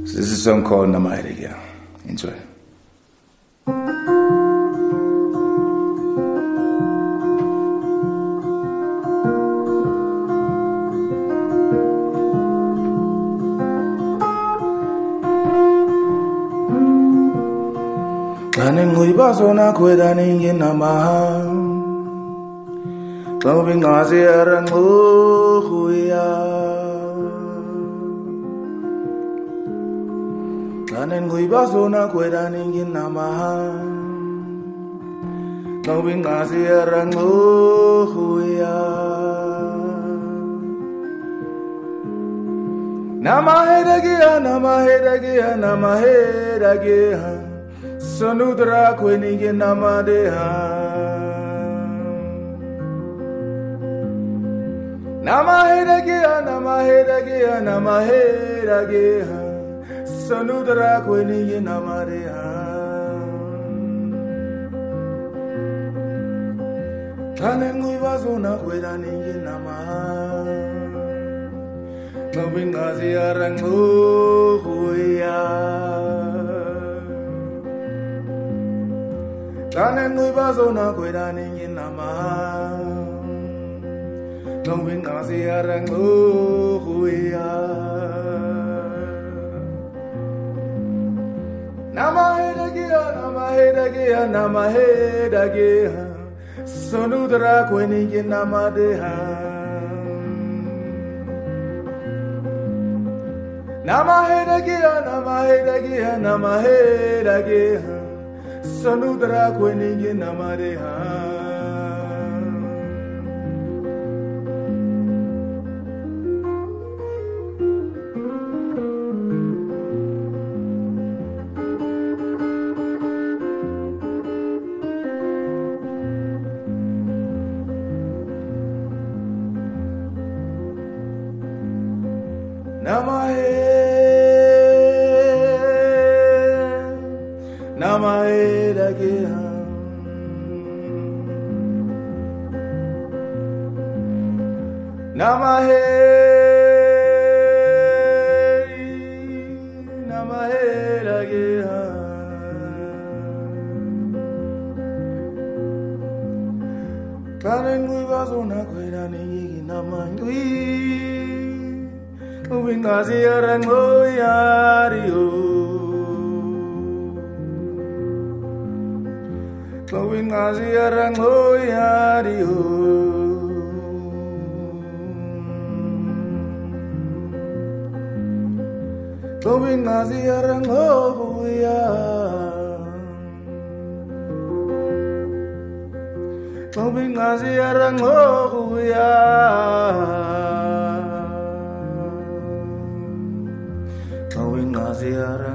This is a song called Namaheregia. Enjoy. Kanengui basona kweda ningi namaha Loving Azia and Luhuya Kanengui basona kweda ningi namaha Loving Azia and Luhuya Namaheregia, Namaheregia, Namaheregia Sonudra kwenige namadeha Namaheregia, Namaheregia, Namaheregia Sonudra kwenige namadeha Kanengui bazona kweda ninge namaha Nobingazi aranguya Kanengui bazona kweda ningi namaha Nobingazi aranguya Namaheregia, Namaheregia, Namaheregia Sonudra kwenigi namadeha Namaheregia, Namaheregia, Namaheregia Sonudra kwenigi namadeha Namaheregia Namaheregia Kanengui bazona kweda ningi namangui Ubingazi arangoyario Ubingazi arangoyario Ubingazi arangoya Ubingazi arangoya Ubingazi arangoya